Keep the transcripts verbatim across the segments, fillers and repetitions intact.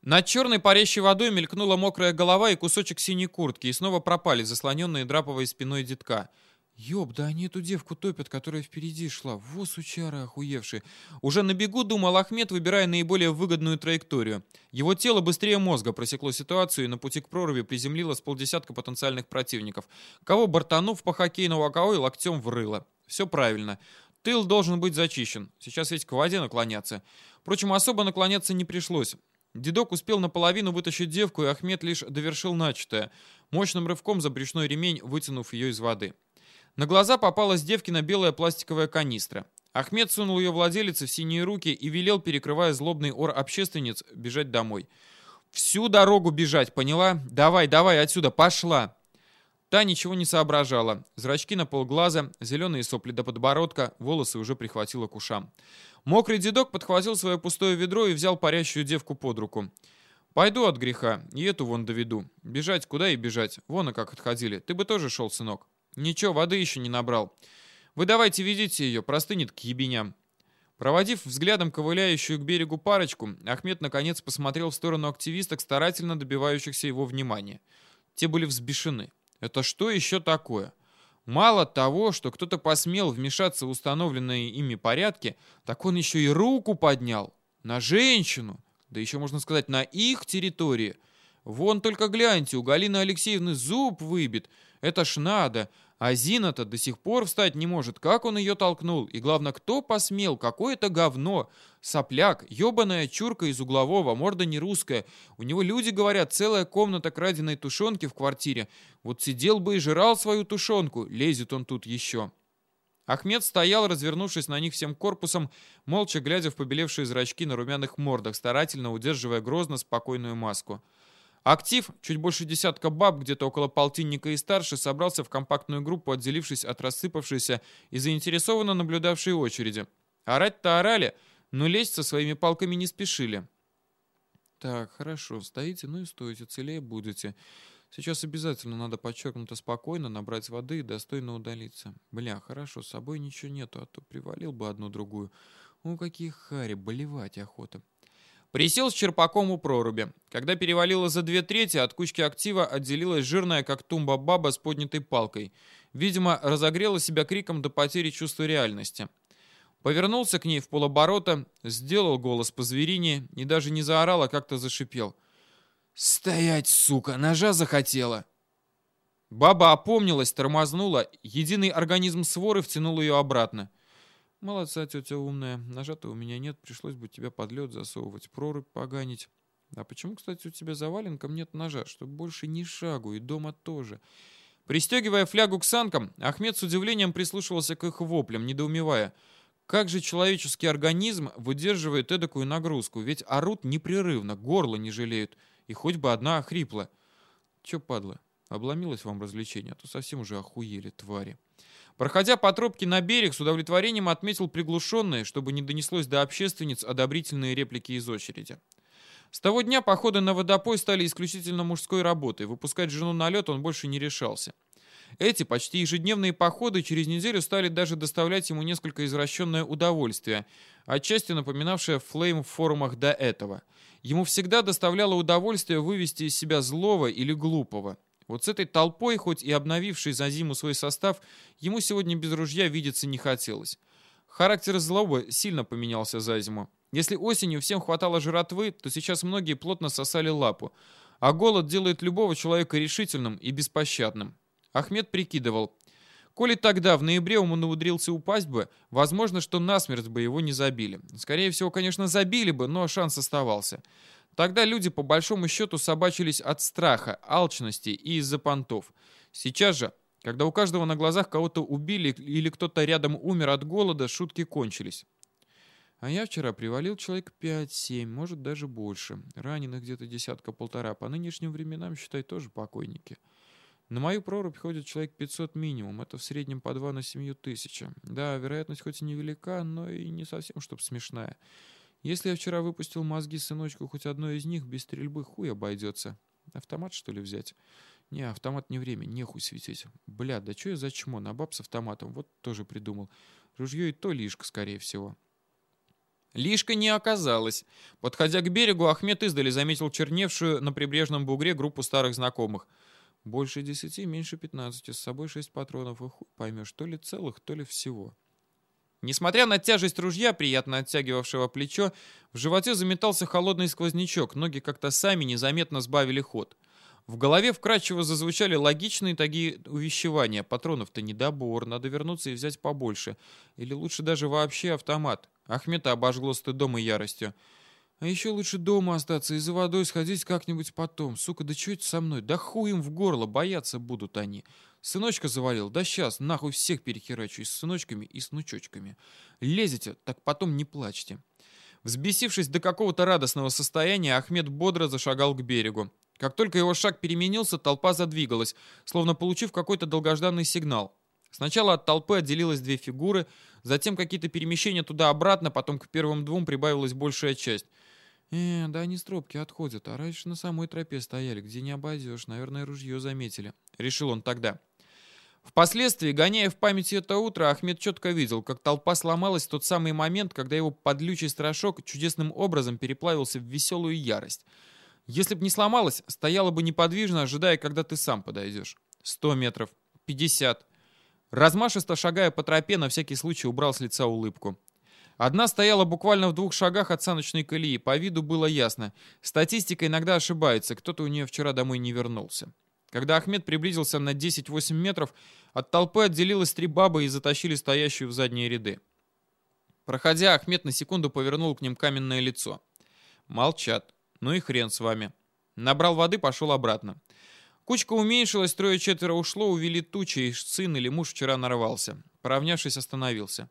Над черной парящей водой мелькнула мокрая голова и кусочек синей куртки, и снова пропали заслоненные драповой спиной детка. Ёб, да они эту девку топят, которая впереди шла. Во, сучара охуевшие. Уже на бегу думал Ахмед, выбирая наиболее выгодную траекторию. Его тело быстрее мозга просекло ситуацию и на пути к проруби приземлило с полдесятка потенциальных противников. Кого бортанув по хоккейному, а кого и локтем в рыло. Все правильно. Тыл должен быть зачищен. Сейчас ведь к воде наклоняться. Впрочем, особо наклоняться не пришлось. Дедок успел наполовину вытащить девку, и Ахмед лишь довершил начатое, мощным рывком за брюшной ремень, вытянув ее из воды. На глаза попалась девкина белая пластиковая канистра. Ахмед сунул ее владелице в синие руки и велел, перекрывая злобный ор общественниц, бежать домой. «Всю дорогу бежать, поняла? Давай, давай отсюда, пошла!» Та ничего не соображала. Зрачки на полглаза, зеленые сопли до подбородка, волосы уже прихватило к ушам. Мокрый дедок подхватил свое пустое ведро и взял парящую девку под руку. «Пойду от греха, и эту вон доведу. Бежать куда и бежать. Вон и как отходили. Ты бы тоже шел, сынок. Ничего, воды еще не набрал. Вы давайте ведите ее, простынет к ебеням». Проводив взглядом ковыляющую к берегу парочку, Ахмед наконец посмотрел в сторону активисток, старательно добивающихся его внимания. Те были взбешены. Это что еще такое? Мало того, что кто-то посмел вмешаться в установленные ими порядки, так он еще и руку поднял. На женщину. Да еще, можно сказать, на их территории. Вон только гляньте, у Галины Алексеевны зуб выбит. Это ж надо. А Зина-то до сих пор встать не может. Как он ее толкнул? И главное, кто посмел? Какое-то говно. Сопляк, ебаная чурка из углового, морда не русская. У него люди говорят, целая комната краденой тушенки в квартире. Вот сидел бы и жрал свою тушенку. Лезет он тут еще. Ахмед стоял, развернувшись на них всем корпусом, молча глядя в побелевшие зрачки на румяных мордах, старательно удерживая грозно спокойную маску. Актив, чуть больше десятка баб, где-то около полтинника и старше, собрался в компактную группу, отделившись от рассыпавшейся и заинтересованно наблюдавшей очереди. Орать-то орали, но лезть со своими палками не спешили. «Так, хорошо, стоите, ну и стойте, целее будете. Сейчас обязательно надо подчеркнуто спокойно набрать воды и достойно удалиться. Бля, хорошо, с собой ничего нету, а то привалил бы одну-другую. О, какие хари, болевать охота». Присел с черпаком у проруби. Когда перевалило за две трети, от кучки актива отделилась жирная, как тумба, баба с поднятой палкой. Видимо, разогрела себя криком до потери чувства реальности. Повернулся к ней в полоборота, сделал голос по-зверине и даже не заорал, а как-то зашипел. «Стоять, сука, ножа захотела!» Баба опомнилась, тормознула, единый организм своры втянул ее обратно. «Молодца, тетя умная. Ножа-то у меня нет, пришлось бы тебя под лед засовывать, прорубь поганить. А почему, кстати, у тебя за валенком нет ножа, чтобы больше ни шагу, и дома тоже?» Пристегивая флягу к санкам, Ахмед с удивлением прислушивался к их воплям, недоумевая. Как же человеческий организм выдерживает эдакую нагрузку? Ведь орут непрерывно, горло не жалеют, и хоть бы одна охрипла. Че, падла, обломилось вам развлечение, а то совсем уже охуели, твари. Проходя по тропке на берег, с удовлетворением отметил приглушенные, чтобы не донеслось до общественниц, одобрительные реплики из очереди. С того дня походы на водопой стали исключительно мужской работой. Выпускать жену на лед он больше не решался. Эти почти ежедневные походы через неделю стали даже доставлять ему несколько извращенное удовольствие, отчасти напоминавшее флейм в форумах до этого. Ему всегда доставляло удовольствие вывести из себя злого или глупого. Вот с этой толпой, хоть и обновившей за зиму свой состав, ему сегодня без ружья видеться не хотелось. Характер злобы сильно поменялся за зиму. Если осенью всем хватало жратвы, то сейчас многие плотно сосали лапу, а голод делает любого человека решительным и беспощадным. Ахмед прикидывал, коли тогда в ноябре он умудрился упасть бы, возможно, что насмерть бы его не забили. Скорее всего, конечно, забили бы, но шанс оставался. Тогда люди по большому счету собачились от страха, алчности и из-за понтов. Сейчас же, когда у каждого на глазах кого-то убили или кто-то рядом умер от голода, шутки кончились. А я вчера привалил человек пять-семь, может даже больше. Раненых где-то десятка-полтора. По нынешним временам, считай, тоже покойники. На мою прорубь ходит человек пятьсот минимум. Это в среднем по два на семью тысячи. Да, вероятность хоть и невелика, но и не совсем чтоб смешная. Если я вчера выпустил мозги сыночку хоть одной из них, без стрельбы хуй обойдется. Автомат, что ли, взять? Не, автомат не время, нехуй светить. Бля, да что я за чмо, на баб с автоматом, вот тоже придумал. Ружье и то лишка, скорее всего. Лишка не оказалось. Подходя к берегу, Ахмед издали заметил черневшую на прибрежном бугре группу старых знакомых. Больше десяти, меньше пятнадцати, с собой шесть патронов, и хуй поймешь, то ли целых, то ли всего. Несмотря на тяжесть ружья, приятно оттягивавшего плечо, в животе заметался холодный сквознячок, ноги как-то сами незаметно сбавили ход. В голове вкрадчиво зазвучали логичные таги увещевания. Патронов-то недобор, надо вернуться и взять побольше. Или лучше даже вообще автомат. Ахмета обожгло стыдом и яростью. А еще лучше дома остаться и за водой сходить как-нибудь потом. Сука, да что это со мной? Да хуй им в горло, бояться будут они. Сыночка завалил, да сейчас, нахуй всех перехерачу и с сыночками, и с внучочками. Лезете, так потом не плачьте. Взбесившись до какого-то радостного состояния, Ахмед бодро зашагал к берегу. Как только его шаг переменился, толпа задвигалась, словно получив какой-то долгожданный сигнал. Сначала от толпы отделилось две фигуры, затем какие-то перемещения туда-обратно, потом к первым двум прибавилась большая часть. «Э, да они с тропки отходят, а раньше на самой тропе стояли, где не обойдешь, наверное, ружье заметили», — решил он тогда. Впоследствии, гоняя в памяти это утро, Ахмед четко видел, как толпа сломалась в тот самый момент, когда его подлючий страшок чудесным образом переплавился в веселую ярость. Если б не сломалась, стояла бы неподвижно, ожидая, когда ты сам подойдешь. Сто метров, пятьдесят. Размашисто шагая по тропе, на всякий случай убрал с лица улыбку. Одна стояла буквально в двух шагах от саночной колеи, по виду было ясно. Статистика иногда ошибается, кто-то у нее вчера домой не вернулся. Когда Ахмед приблизился на десять-восемь метров, от толпы отделилось три бабы и затащили стоящую в задние ряды. Проходя, Ахмед на секунду повернул к ним каменное лицо. Молчат. Ну и хрен с вами. Набрал воды, пошел обратно. Кучка уменьшилась, трое-четверо ушло, увели тучи, и сын или муж вчера нарвался. Поравнявшись, остановился.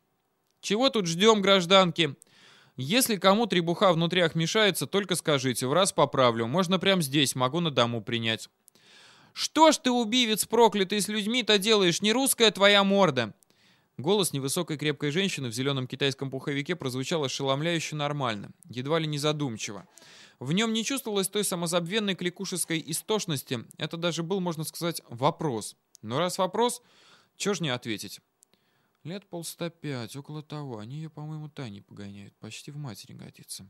«Чего тут ждем, гражданки? Если кому требуха в нутрях мешается, только скажите, в раз поправлю. Можно прямо здесь, могу на дому принять». «Что ж ты, убивец проклятый, с людьми-то делаешь? Не русская твоя морда!» Голос невысокой крепкой женщины в зеленом китайском пуховике прозвучал ошеломляюще нормально, едва ли не задумчиво. В нем не чувствовалось той самозабвенной кликушеской истошности, это даже был, можно сказать, вопрос. Но раз вопрос, чё ж не ответить? Лет полста пять, около того, они ее, по-моему, Таней погоняют, почти в матери годится.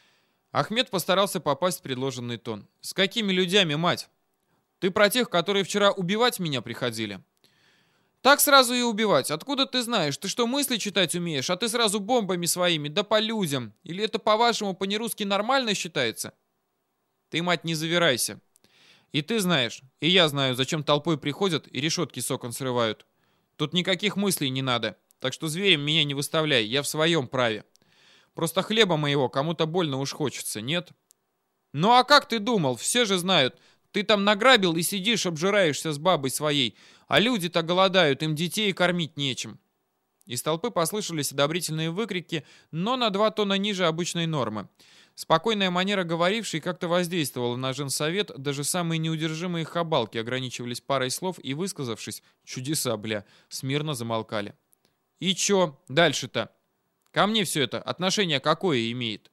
Ахмед постарался попасть в предложенный тон. «С какими людьми, мать? Ты про тех, которые вчера убивать меня приходили?» «Так сразу и убивать. Откуда ты знаешь? Ты что, мысли читать умеешь? А ты сразу бомбами своими, да по людям. Или это, по-вашему, по-нерусски нормально считается?» «Ты, мать, не завирайся. И ты знаешь, и я знаю, зачем толпой приходят и решетки с окон срывают. Тут никаких мыслей не надо. Так что зверем меня не выставляй, я в своем праве. Просто хлеба моего кому-то больно уж хочется, нет?» «Ну а как ты думал? Все же знают. Ты там награбил и сидишь, обжираешься с бабой своей. А люди-то голодают, им детей кормить нечем». Из толпы послышались одобрительные выкрики, но на два тона ниже обычной нормы. Спокойная манера говорившей как-то воздействовала на женсовет, даже самые неудержимые хабалки ограничивались парой слов и, высказавшись, чудеса, бля, смирно замолкали. «И чё дальше-то? Ко мне все это отношение какое имеет?»